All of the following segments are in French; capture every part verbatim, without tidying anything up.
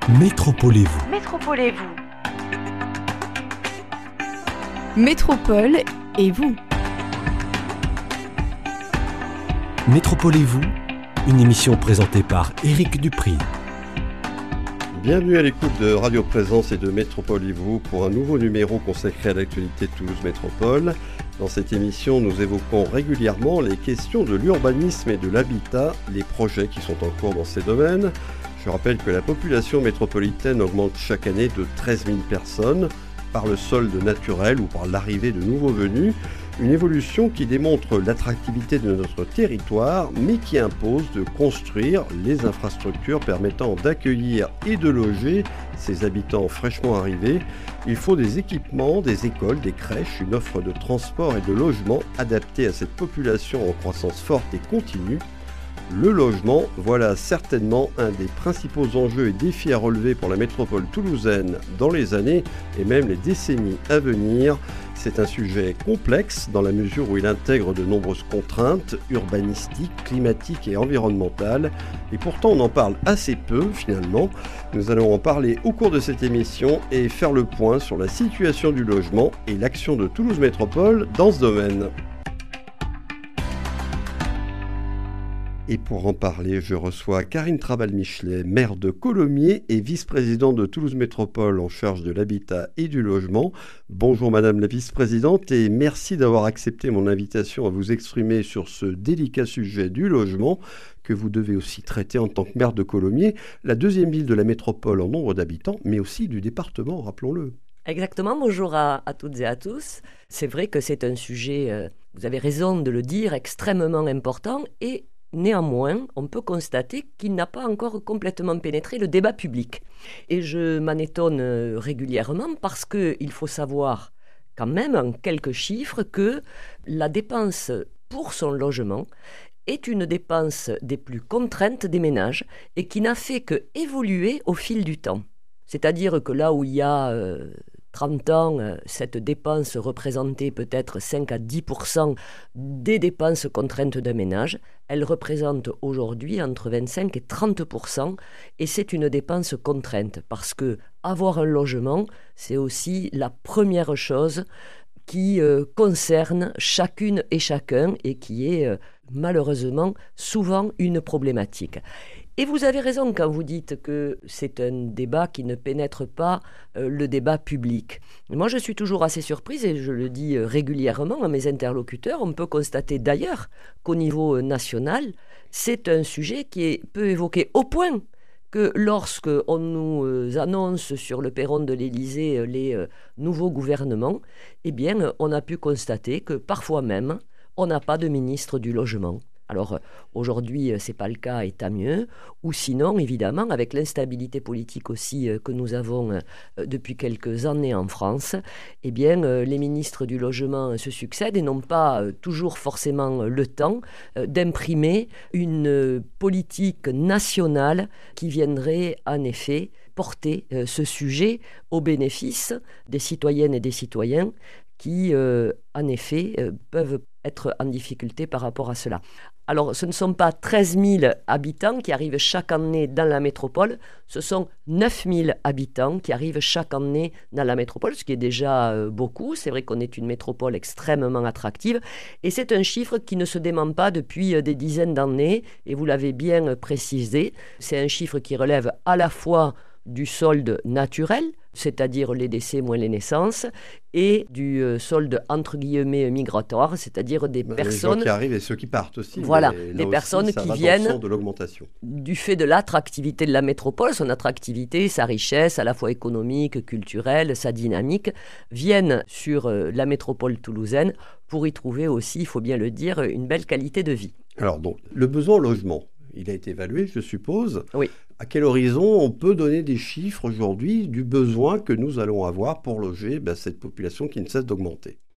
Métropolez-vous. Métropolez-vous. Métropole et vous. Métropolez-vous, une émission présentée par Éric Dupri. Bienvenue à l'écoute de Radio Présence et de Métropolez-vous pour un nouveau numéro consacré à l'actualité de Toulouse Métropole. Dans cette émission, nous évoquons régulièrement les questions de l'urbanisme et de l'habitat, les projets qui sont en cours dans ces domaines. Je rappelle que la population métropolitaine augmente chaque année de treize mille personnes par le solde naturel ou par l'arrivée de nouveaux venus. Une évolution qui démontre l'attractivité de notre territoire, mais qui impose de construire les infrastructures permettant d'accueillir et de loger ces habitants fraîchement arrivés. Il faut des équipements, des écoles, des crèches, une offre de transport et de logement adaptée à cette population en croissance forte et continue. Le logement, voilà certainement un des principaux enjeux et défis à relever pour la métropole toulousaine dans les années et même les décennies à venir. C'est un sujet complexe dans la mesure où il intègre de nombreuses contraintes urbanistiques, climatiques et environnementales. Et pourtant on en parle assez peu finalement. Nous allons en parler au cours de cette émission et faire le point sur la situation du logement et l'action de Toulouse Métropole dans ce domaine. Et pour en parler, je reçois Karine Trabal-Michelet, maire de Colomiers et vice-présidente de Toulouse Métropole en charge de l'habitat et du logement. Bonjour Madame la vice-présidente et merci d'avoir accepté mon invitation à vous exprimer sur ce délicat sujet du logement que vous devez aussi traiter en tant que maire de Colomiers, la deuxième ville de la métropole en nombre d'habitants, mais aussi du département, rappelons-le. Exactement, bonjour à, à toutes et à tous. C'est vrai que c'est un sujet, euh, vous avez raison de le dire, extrêmement important et néanmoins, on peut constater qu'il n'a pas encore complètement pénétré le débat public. Et je m'en étonne régulièrement parce qu'il faut savoir quand même en quelques chiffres que la dépense pour son logement est une dépense des plus contraintes des ménages et qui n'a fait que évoluer au fil du temps. C'est-à-dire que là où il y a euh, trente ans, cette dépense représentait peut-être cinq à dix pour cent des dépenses contraintes d'un ménage. Elle représente aujourd'hui entre vingt-cinq et trente pour cent et c'est une dépense contrainte parce que avoir un logement, c'est aussi la première chose qui euh, concerne chacune et chacun et qui est euh, malheureusement souvent une problématique. Et vous avez raison quand vous dites que c'est un débat qui ne pénètre pas euh, le débat public. Moi, je suis toujours assez surprise et je le dis euh, régulièrement à mes interlocuteurs. On peut constater d'ailleurs qu'au niveau euh, national, c'est un sujet qui est peu évoqué au point que lorsque on nous euh, annonce sur le perron de l'Élysée euh, les euh, nouveaux gouvernements, eh bien, euh, on a pu constater que parfois même, on n'a pas de ministre du logement. Alors aujourd'hui, ce n'est pas le cas et tant mieux. Ou sinon, évidemment, avec l'instabilité politique aussi que nous avons depuis quelques années en France, eh bien, les ministres du logement se succèdent et n'ont pas toujours forcément le temps d'imprimer une politique nationale qui viendrait en effet porter ce sujet au bénéfice des citoyennes et des citoyens qui, euh, en effet, euh, peuvent être en difficulté par rapport à cela. Alors, ce ne sont pas treize mille habitants qui arrivent chaque année dans la métropole, ce sont neuf mille habitants qui arrivent chaque année dans la métropole, ce qui est déjà euh, beaucoup. C'est vrai qu'on est une métropole extrêmement attractive et c'est un chiffre qui ne se dément pas depuis euh, des dizaines d'années et vous l'avez bien euh, précisé. C'est un chiffre qui relève à la fois du solde naturel, c'est-à-dire les décès moins les naissances, et du euh, solde entre guillemets migratoire, c'est-à-dire des bah, personnes les gens qui arrivent et ceux qui partent aussi. Voilà, des aussi, personnes qui viennent de l'augmentation. Du fait de l'attractivité de la métropole, son attractivité, sa richesse, à la fois économique, culturelle, sa dynamique, viennent sur euh, la métropole toulousaine pour y trouver aussi, il faut bien le dire, une belle qualité de vie. Alors donc, le besoin en logement, il a été évalué, je suppose. Oui. À quel horizon on peut donner des chiffres aujourd'hui du besoin que nous allons avoir pour loger ben, cette population qui ne cesse d'augmenter ?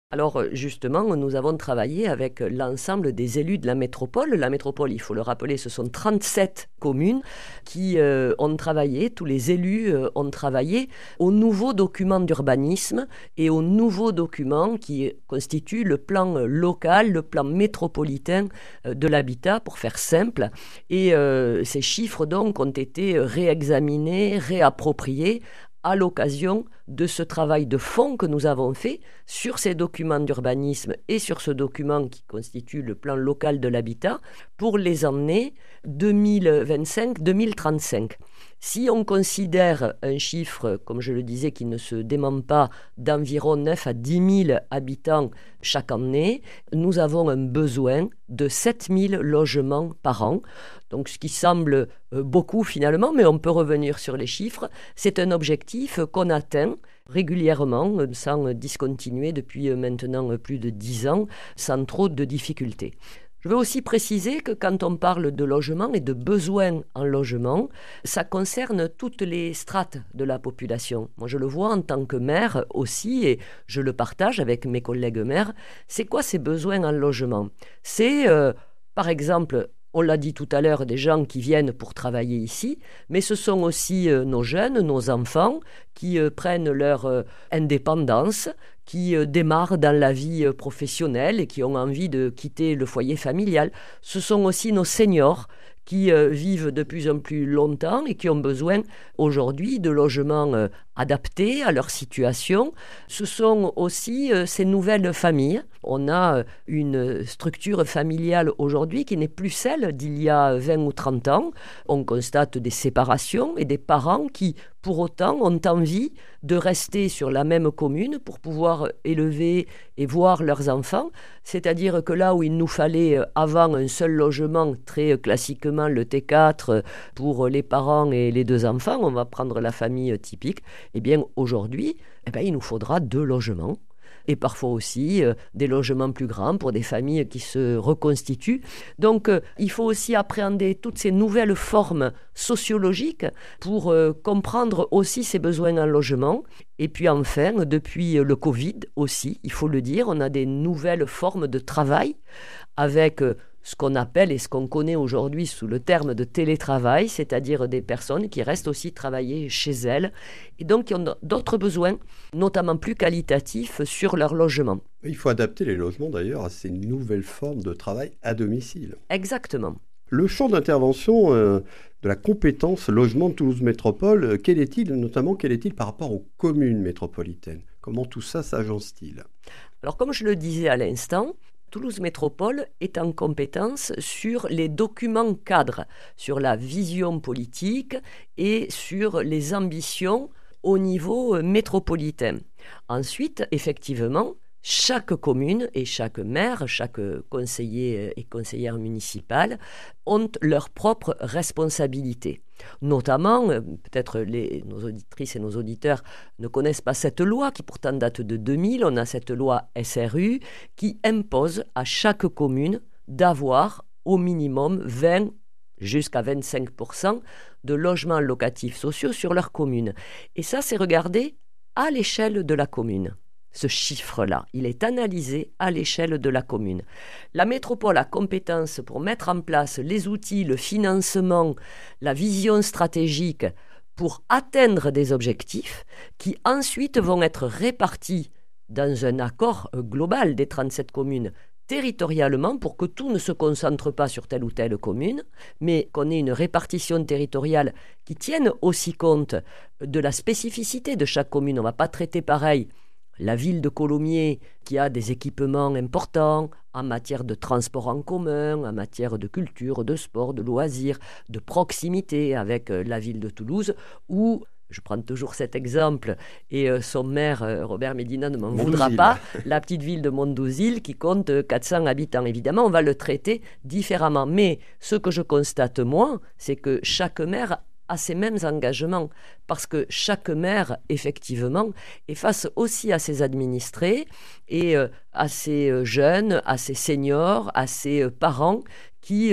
Alors justement, nous avons travaillé avec l'ensemble des élus de la métropole. La métropole, il faut le rappeler, ce sont trente-sept communes qui euh, ont travaillé, tous les élus euh, ont travaillé au nouveau document d'urbanisme et au nouveau document qui constitue le plan local, le plan métropolitain euh, de l'habitat, pour faire simple. Et euh, ces chiffres donc ont été réexaminés, réappropriés à l'occasion de ce travail de fond que nous avons fait sur ces documents d'urbanisme et sur ce document qui constitue le plan local de l'habitat pour les années deux mille vingt-cinq deux mille trente-cinq. Si on considère un chiffre, comme je le disais, qui ne se dément pas, d'environ neuf à dix mille habitants chaque année, nous avons un besoin de sept mille logements par an. Donc ce qui semble beaucoup finalement, mais on peut revenir sur les chiffres. C'est un objectif qu'on atteint régulièrement, sans discontinuer depuis maintenant plus de dix ans, sans trop de difficultés. Je veux aussi préciser que quand on parle de logement et de besoins en logement, ça concerne toutes les strates de la population. Moi, je le vois en tant que maire aussi, et je le partage avec mes collègues maires. C'est quoi ces besoins en logement ? C'est, euh, par exemple, on l'a dit tout à l'heure, des gens qui viennent pour travailler ici, mais ce sont aussi euh, nos jeunes, nos enfants, qui euh, prennent leur euh, indépendance, qui euh, démarrent dans la vie euh, professionnelle et qui ont envie de quitter le foyer familial. Ce sont aussi nos seniors qui euh, vivent de plus en plus longtemps et qui ont besoin aujourd'hui de logements euh, adaptés à leur situation. Ce sont aussi euh, ces nouvelles familles. On a euh, une structure familiale aujourd'hui qui n'est plus celle d'il y a vingt ou trente ans. On constate des séparations et des parents qui, pour autant, ont envie de rester sur la même commune pour pouvoir élever et voir leurs enfants. C'est-à-dire que là où il nous fallait avant un seul logement, très classiquement le T quatre pour les parents et les deux enfants, on va prendre la famille typique, eh bien aujourd'hui, eh bien, il nous faudra deux logements. Et parfois aussi euh, des logements plus grands pour des familles qui se reconstituent. Donc euh, il faut aussi appréhender toutes ces nouvelles formes sociologiques pour euh, comprendre aussi ces besoins en logement. Et puis enfin, depuis le Covid aussi, il faut le dire, on a des nouvelles formes de travail avec euh, ce qu'on appelle et ce qu'on connaît aujourd'hui sous le terme de télétravail, c'est-à-dire des personnes qui restent aussi travailler chez elles et donc qui ont d'autres besoins, notamment plus qualitatifs, sur leur logement. Il faut adapter les logements d'ailleurs à ces nouvelles formes de travail à domicile. Exactement. Le champ d'intervention euh, de la compétence logement de Toulouse Métropole, euh, quel est-il, notamment quel est-il par rapport aux communes métropolitaines ? Comment tout ça s'agence-t-il ? Alors comme je le disais à l'instant, Toulouse Métropole est en compétence sur les documents cadres, sur la vision politique et sur les ambitions au niveau métropolitain. Ensuite, effectivement, chaque commune et chaque maire, chaque conseiller et conseillère municipale ont leurs propres responsabilités. Notamment, peut-être les, nos auditrices et nos auditeurs ne connaissent pas cette loi qui pourtant date de deux mille. On a cette loi S R U qui impose à chaque commune d'avoir au minimum vingt jusqu'à vingt-cinq pour cent de logements locatifs sociaux sur leur commune. Et ça, c'est regardé à l'échelle de la commune. Ce chiffre-là, il est analysé à l'échelle de la commune. La métropole a compétence pour mettre en place les outils, le financement, la vision stratégique pour atteindre des objectifs qui ensuite vont être répartis dans un accord global des trente-sept communes territorialement pour que tout ne se concentre pas sur telle ou telle commune, mais qu'on ait une répartition territoriale qui tienne aussi compte de la spécificité de chaque commune. On ne va pas traiter pareil la ville de Colomiers, qui a des équipements importants en matière de transport en commun, en matière de culture, de sport, de loisirs, de proximité avec la ville de Toulouse, où, je prends toujours cet exemple, et son maire, Robert Médina, ne m'en voudra pas, la petite ville de Mondouzil, qui compte quatre cents habitants. Évidemment, on va le traiter différemment. Mais ce que je constate, moi, c'est que chaque maire à ces mêmes engagements, parce que chaque maire, effectivement, est face aussi à ses administrés et euh, à ses jeunes, à ses seniors, à ses euh, parents qui euh,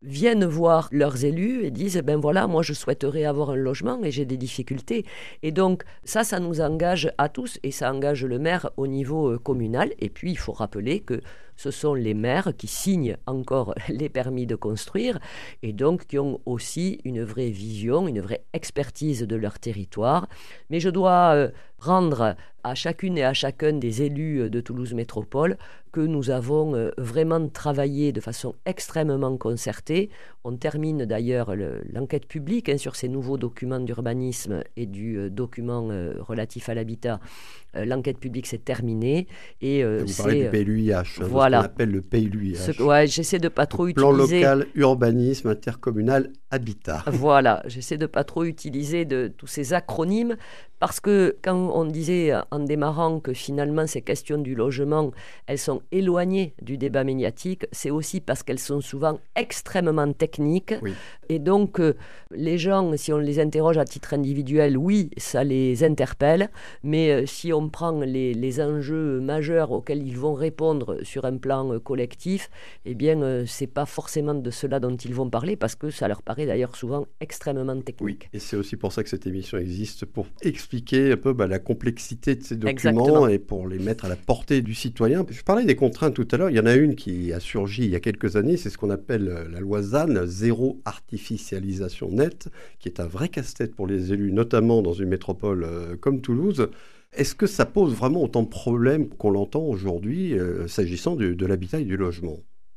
viennent voir leurs élus et disent « ben voilà, moi je souhaiterais avoir un logement et j'ai des difficultés ». Et donc ça, ça nous engage à tous et ça engage le maire au niveau communal. Et puis il faut rappeler que ce sont les maires qui signent encore les permis de construire et donc qui ont aussi une vraie vision, une vraie expertise de leur territoire. Mais je dois euh, rendre à chacune et à chacun des élus de Toulouse Métropole que nous avons euh, vraiment travaillé de façon extrêmement concertée. On termine d'ailleurs le, l'enquête publique hein, sur ces nouveaux documents d'urbanisme et du euh, document euh, relatif à l'habitat. Euh, l'enquête publique s'est terminée. Et, euh, Vous c'est, parlez du P L U I H, voilà. Ce qu'on appelle le P L U I H. Ce, ouais, j'essaie de pas trop Plan utiliser... Plan local, urbanisme, intercommunal, habitat. Voilà, j'essaie de pas trop utiliser de tous ces acronymes parce que quand on disait en démarrant que finalement ces questions du logement, elles sont éloignées du débat médiatique, c'est aussi parce qu'elles sont souvent extrêmement techniques. Oui. Et donc, euh, les gens, si on les interroge à titre individuel, oui, ça les interpelle, mais euh, si on prend les, les enjeux majeurs auxquels ils vont répondre sur un plan euh, collectif, eh bien, euh, c'est pas forcément de cela dont ils vont parler parce que ça leur paraît d'ailleurs souvent extrêmement technique. Oui, et c'est aussi pour ça que cette émission existe, pour expliquer un peu bah, la complexité de ces documents Exactement. Et pour les mettre à la portée du citoyen. Je parlais des contraintes tout à l'heure, il y en a une qui a surgi il y a quelques années, c'est ce qu'on appelle la loi Z A N, zéro artificialisation nette, qui est un vrai casse-tête pour les élus, notamment dans une métropole euh, comme Toulouse. Est-ce que ça pose vraiment autant de problèmes qu'on l'entend aujourd'hui euh, s'agissant de, de l'habitat et du logement ?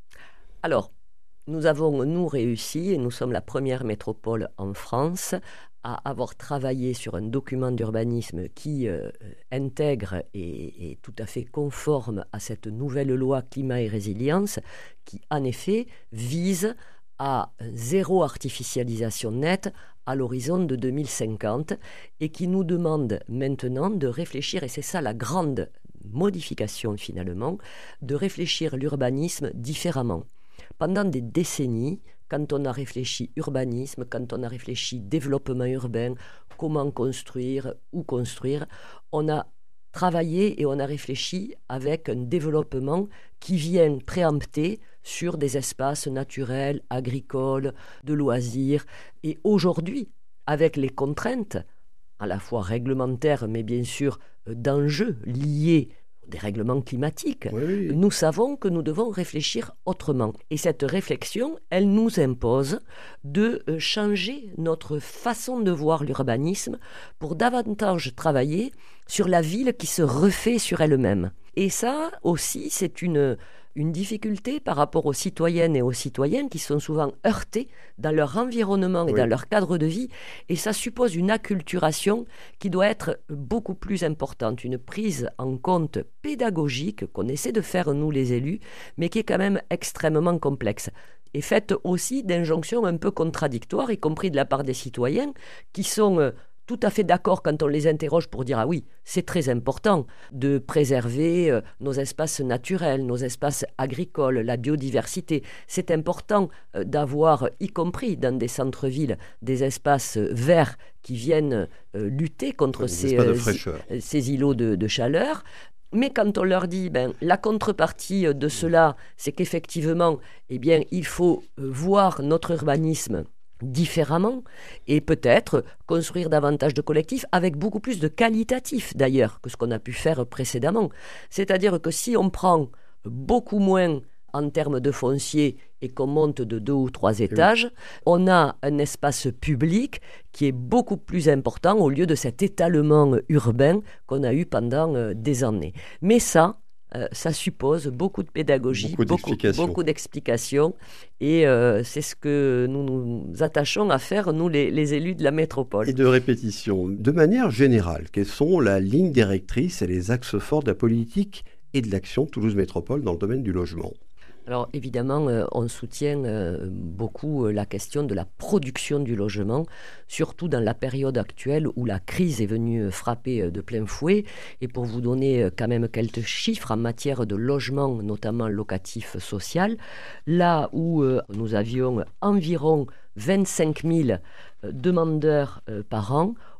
Alors, nous avons, nous, réussi, et nous sommes la première métropole en France à avoir travaillé sur un document d'urbanisme qui euh, intègre et est tout à fait conforme à cette nouvelle loi climat et résilience qui, en effet, vise à zéro artificialisation nette à l'horizon de deux mille cinquante et qui nous demande maintenant de réfléchir, et c'est ça la grande modification finalement, de réfléchir l'urbanisme différemment. Pendant des décennies, quand on a réfléchi urbanisme, quand on a réfléchi développement urbain, comment construire, où construire, on a travaillé et on a réfléchi avec un développement qui vient préempter sur des espaces naturels, agricoles, de loisirs. Et aujourd'hui, avec les contraintes, à la fois réglementaires, mais bien sûr d'enjeux liés des règlements climatiques, oui, oui. Nous savons que nous devons réfléchir autrement. Et cette réflexion, elle nous impose de changer notre façon de voir l'urbanisme pour davantage travailler sur la ville qui se refait sur elle-même. Et ça aussi, c'est une, une difficulté par rapport aux citoyennes et aux citoyens qui sont souvent heurtés dans leur environnement et oui. dans leur cadre de vie. Et ça suppose une acculturation qui doit être beaucoup plus importante, une prise en compte pédagogique qu'on essaie de faire nous les élus, mais qui est quand même extrêmement complexe. Et faite aussi d'injonctions un peu contradictoires, y compris de la part des citoyens, qui sont... Euh, tout à fait d'accord quand on les interroge pour dire « Ah oui, c'est très important de préserver euh, nos espaces naturels, nos espaces agricoles, la biodiversité. C'est important euh, d'avoir, y compris dans des centres-villes, des espaces euh, verts qui viennent euh, lutter contre oui, ces, euh, i- ces îlots de, de chaleur. » Mais quand on leur dit, ben, la contrepartie de cela, c'est qu'effectivement, eh bien, il faut voir notre urbanisme différemment et peut-être construire davantage de collectifs avec beaucoup plus de qualitatifs d'ailleurs que ce qu'on a pu faire précédemment. C'est-à-dire que si on prend beaucoup moins en termes de foncier et qu'on monte de deux ou trois étages, oui. on a un espace public qui est beaucoup plus important au lieu de cet étalement urbain qu'on a eu pendant euh, des années. Mais ça, Euh, ça suppose beaucoup de pédagogie, beaucoup d'explications, beaucoup, beaucoup d'explications et euh, c'est ce que nous nous attachons à faire, nous les, les élus de la métropole. Et de répétition. De manière générale, quelles sont la ligne directrice et les axes forts de la politique et de l'action Toulouse Métropole dans le domaine du logement ? Alors évidemment, euh, on soutient euh, beaucoup euh, la question de la production du logement, surtout dans la période actuelle où la crise est venue frapper euh, de plein fouet. Et pour vous donner euh, quand même quelques chiffres en matière de logement, notamment locatif social, là où euh, nous avions environ vingt-cinq mille euh, demandeurs euh, par an,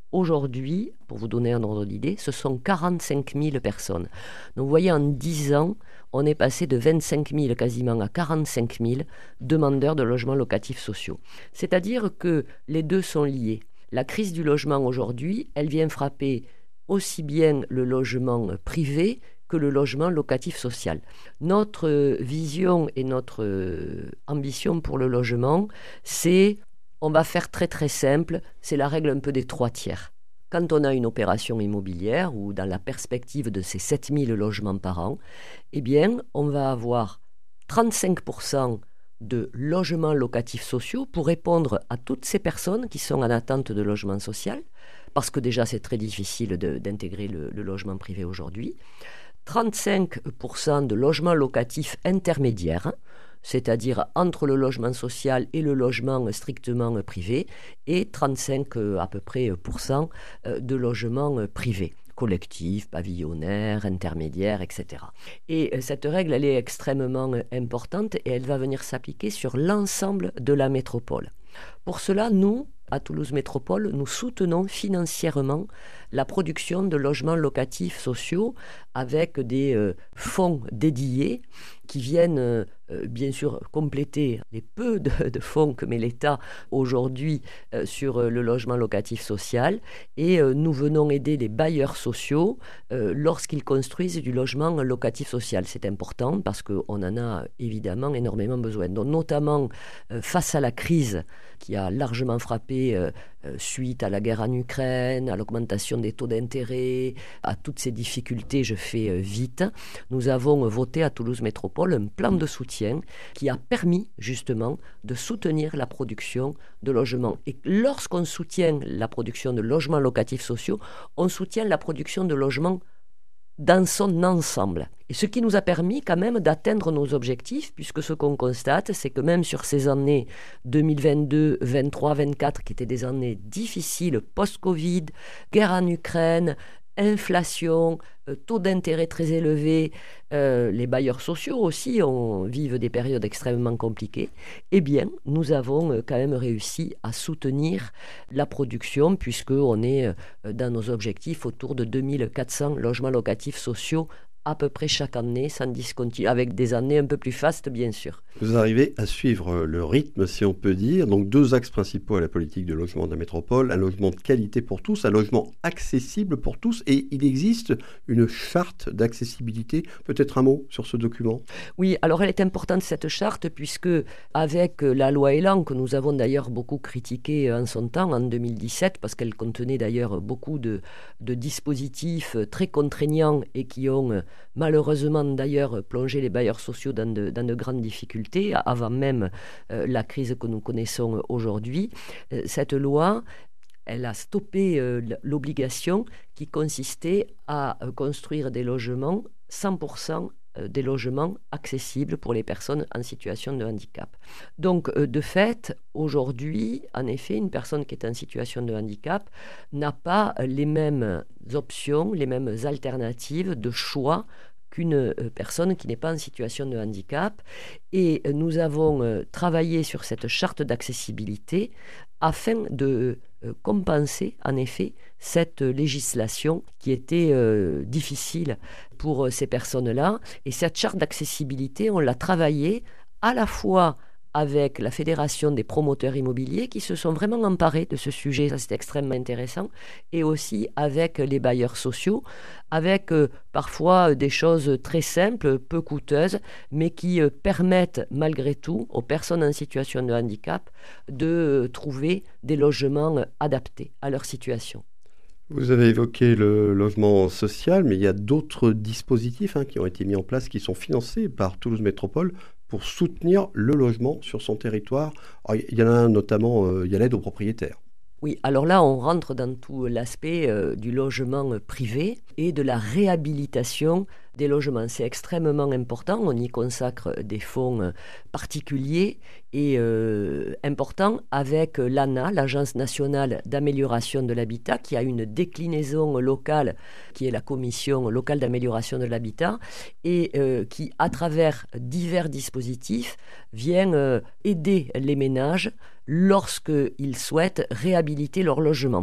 Aujourd'hui, pour vous donner un ordre d'idée, ce sont quarante-cinq mille personnes. Donc vous voyez, en dix ans, on est passé de vingt-cinq mille quasiment à quarante-cinq mille demandeurs de logements locatifs sociaux. C'est-à-dire que les deux sont liés. La crise du logement aujourd'hui, elle vient frapper aussi bien le logement privé que le logement locatif social. Notre vision et notre ambition pour le logement, c'est, on va faire très très simple, c'est la règle un peu des trois tiers. Quand on a une opération immobilière ou dans la perspective de ces sept mille logements par an, eh bien, on va avoir trente-cinq pour cent de logements locatifs sociaux pour répondre à toutes ces personnes qui sont en attente de logement social, parce que déjà c'est très difficile de, d'intégrer le, le logement privé aujourd'hui. trente-cinq pour cent de logements locatifs intermédiaires, c'est-à-dire entre le logement social et le logement strictement privé, et trente-cinq à peu près pour cent de logements privés, collectifs, pavillonnaires, intermédiaires, et cetera. Et cette règle, elle est extrêmement importante et elle va venir s'appliquer sur l'ensemble de la métropole. Pour cela, nous, à Toulouse Métropole, nous soutenons financièrement la production de logements locatifs sociaux avec des euh, fonds dédiés qui viennent euh, bien sûr compléter les peu de, de fonds que met l'État aujourd'hui euh, sur euh, le logement locatif social. Et euh, nous venons aider les bailleurs sociaux euh, lorsqu'ils construisent du logement locatif social. C'est important parce qu'on en a évidemment énormément besoin. Donc, notamment euh, face à la crise qui a largement frappé euh, euh, suite à la guerre en Ukraine, à l'augmentation des taux d'intérêt, à toutes ces difficultés, je fais euh, vite, nous avons voté à Toulouse Métropole un plan de soutien qui a permis justement de soutenir la production de logements. Et lorsqu'on soutient la production de logements locatifs sociaux, on soutient la production de logements dans son ensemble. Et ce qui nous a permis quand même d'atteindre nos objectifs, puisque ce qu'on constate, c'est que même sur ces années deux mille vingt-deux, vingt-trois, vingt-quatre, qui étaient des années difficiles, post-Covid, guerre en Ukraine, inflation, euh, taux d'intérêt très élevés, euh, les bailleurs sociaux aussi ont, vivent des périodes extrêmement compliquées, eh bien, nous avons euh, quand même réussi à soutenir la production, puisqu'on est euh, dans nos objectifs autour de deux mille quatre cents logements locatifs sociaux à peu près chaque année, sans discontinuer, avec des années un peu plus fastes, bien sûr. Vous arrivez à suivre le rythme, si on peut dire. Donc, deux axes principaux à la politique de logement de la métropole. Un logement de qualité pour tous, un logement accessible pour tous. Et il existe une charte d'accessibilité. Peut-être un mot sur ce document ? Oui, alors elle est importante, cette charte, puisque avec la loi Elan, que nous avons d'ailleurs beaucoup critiquée en son temps, en deux mille dix-sept, parce qu'elle contenait d'ailleurs beaucoup de, de dispositifs très contraignants et qui ont malheureusement d'ailleurs plongé les bailleurs sociaux dans de, dans de grandes difficultés, avant même euh, la crise que nous connaissons aujourd'hui. Euh, cette loi, elle a stoppé euh, l'obligation qui consistait à euh, construire des logements, cent pour cent des logements accessibles pour les personnes en situation de handicap. Donc, euh, de fait, aujourd'hui, en effet, une personne qui est en situation de handicap n'a pas les mêmes options, les mêmes alternatives de choix qu'une euh, personne qui n'est pas en situation de handicap. Et euh, nous avons euh, travaillé sur cette charte d'accessibilité afin de euh, compenser, en effet, cette législation qui était euh, difficile pour euh, ces personnes-là. Et cette charte d'accessibilité, on l'a travaillée à la fois avec la Fédération des promoteurs immobiliers qui se sont vraiment emparés de ce sujet, ça c'est extrêmement intéressant, et aussi avec les bailleurs sociaux, avec euh, parfois des choses très simples, peu coûteuses, mais qui euh, permettent malgré tout aux personnes en situation de handicap de euh, trouver des logements adaptés à leur situation. Vous avez évoqué le logement social, mais il y a d'autres dispositifs hein, qui ont été mis en place, qui sont financés par Toulouse Métropole pour soutenir le logement sur son territoire. Alors, il y en a un, notamment, euh, il y a l'aide aux propriétaires. Oui, alors là, on rentre dans tout l'aspect euh, du logement privé et de la réhabilitation des logements. C'est extrêmement important. On y consacre des fonds euh, particuliers et euh, importants avec l'A N A, l'Agence nationale d'amélioration de l'habitat, qui a une déclinaison locale, qui est la Commission locale d'amélioration de l'habitat, et euh, qui, à travers divers dispositifs, vient euh, aider les ménages lorsqu'ils souhaitent réhabiliter leur logement.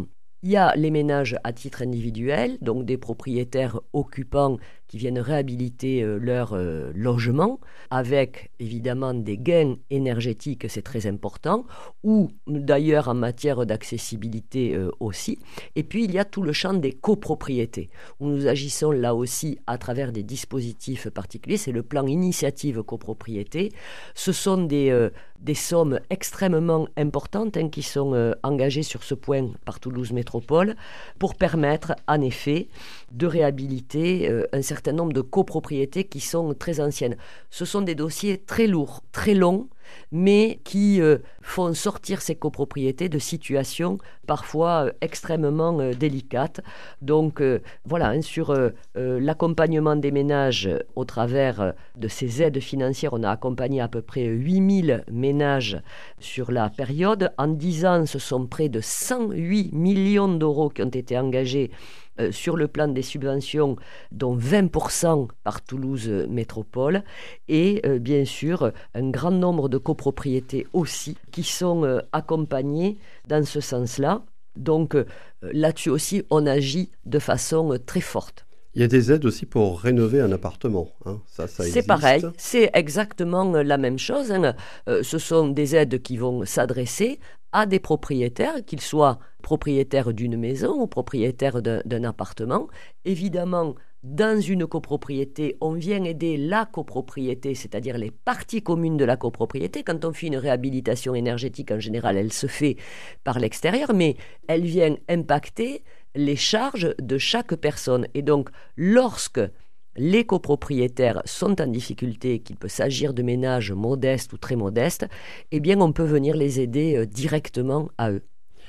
Il y a les ménages à titre individuel, donc des propriétaires occupants qui viennent réhabiliter euh, leur euh, logement, avec évidemment des gains énergétiques, c'est très important, ou d'ailleurs en matière d'accessibilité euh, aussi. Et puis il y a tout le champ des copropriétés, où nous agissons là aussi à travers des dispositifs particuliers. C'est le plan initiative copropriété. Ce sont des, euh, des sommes extrêmement importantes hein, qui sont euh, engagées sur ce point par Toulouse Métropole pour permettre en effet de réhabiliter euh, un certain nombre de copropriétés qui sont très anciennes. Ce sont des dossiers très lourds, très longs, mais qui euh, font sortir ces copropriétés de situations parfois euh, extrêmement euh, délicates. Donc euh, voilà, hein, sur euh, euh, l'accompagnement des ménages euh, au travers euh, de ces aides financières, on a accompagné à peu près huit mille ménages sur la période. En dix ans, ce sont près de cent huit millions d'euros qui ont été engagés Euh, sur le plan des subventions, dont vingt pour cent par Toulouse Métropole, et euh, bien sûr un grand nombre de copropriétés aussi qui sont euh, accompagnées dans ce sens-là. Donc euh, là-dessus aussi, on agit de façon euh, très forte. Il y a des aides aussi pour rénover un appartement. Hein. Ça, ça existe. C'est pareil, c'est exactement la même chose. Hein. Euh, ce sont des aides qui vont s'adresser à des propriétaires, qu'ils soient propriétaires d'une maison ou propriétaires d'un, d'un appartement. Évidemment, dans une copropriété, on vient aider la copropriété, c'est-à-dire les parties communes de la copropriété. Quand on fait une réhabilitation énergétique, en général, elle se fait par l'extérieur, mais elle vient impacter les charges de chaque personne. Et donc, lorsque les copropriétaires sont en difficulté, qu'il peut s'agir de ménages modestes ou très modestes, eh bien, on peut venir les aider directement à eux.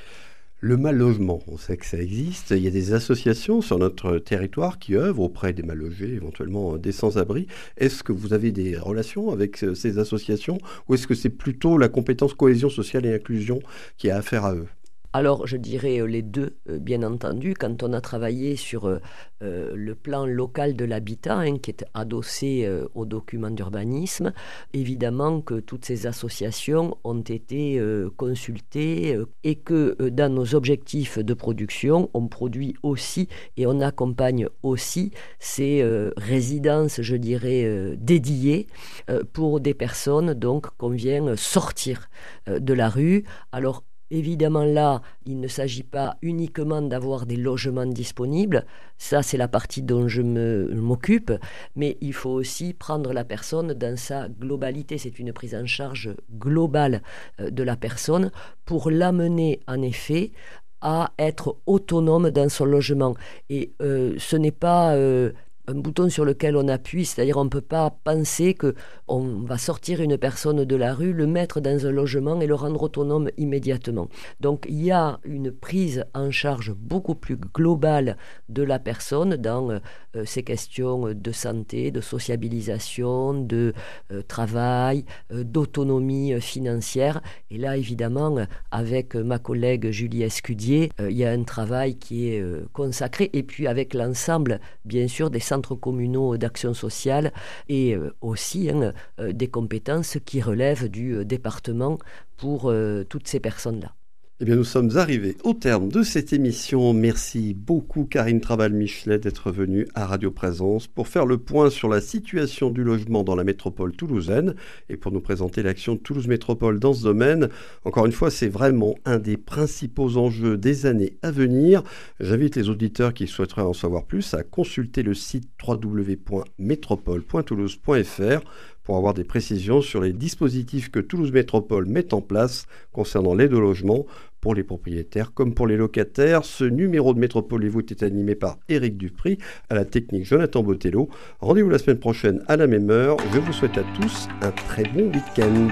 Le mal logement, on sait que ça existe. Il y a des associations sur notre territoire qui œuvrent auprès des mal logés, éventuellement des sans-abri. Est-ce que vous avez des relations avec ces associations ou est-ce que c'est plutôt la compétence cohésion sociale et inclusion qui a affaire à eux ? Alors, je dirais les deux, bien entendu. Quand on a travaillé sur euh, le plan local de l'habitat, hein, qui est adossé euh, au document d'urbanisme, évidemment que toutes ces associations ont été euh, consultées euh, et que euh, dans nos objectifs de production, on produit aussi et on accompagne aussi ces euh, résidences, je dirais, euh, dédiées euh, pour des personnes donc qu'on vient sortir euh, de la rue. Alors, évidemment, là, il ne s'agit pas uniquement d'avoir des logements disponibles. Ça, c'est la partie dont je me, m'occupe. Mais il faut aussi prendre la personne dans sa globalité. C'est une prise en charge globale de la personne pour l'amener, en effet, à être autonome dans son logement. Et euh, ce n'est pas... Euh, un bouton sur lequel on appuie, c'est-à-dire on ne peut pas penser qu'on va sortir une personne de la rue, le mettre dans un logement et le rendre autonome immédiatement. Donc il y a une prise en charge beaucoup plus globale de la personne dans euh, ces questions de santé, de sociabilisation, de euh, travail, euh, d'autonomie financière. Et là, évidemment, avec ma collègue Julie Escudier, euh, il y a un travail qui est euh, consacré, et puis avec l'ensemble, bien sûr, des centres communaux d'action sociale et euh, aussi hein, euh, des compétences qui relèvent du euh, département pour euh, toutes ces personnes-là. Eh bien, nous sommes arrivés au terme de cette émission. Merci beaucoup, Karine Traval-Michelet, d'être venue à Radio Présence pour faire le point sur la situation du logement dans la métropole toulousaine et pour nous présenter l'action de Toulouse Métropole dans ce domaine. Encore une fois, c'est vraiment un des principaux enjeux des années à venir. J'invite les auditeurs qui souhaiteraient en savoir plus à consulter le site w w w point métropole point toulouse point f r pour avoir des précisions sur les dispositifs que Toulouse Métropole met en place concernant l'aide au logement pour les propriétaires comme pour les locataires. Ce numéro de Métropole et vous est animé par Éric Dupry, à la technique Jonathan Botello. Rendez-vous la semaine prochaine à la même heure. Je vous souhaite à tous un très bon week-end.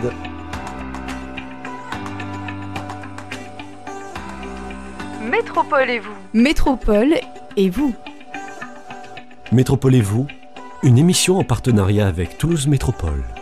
Métropole et vous. Métropole et vous. Métropole et vous, une émission en partenariat avec Toulouse Métropole.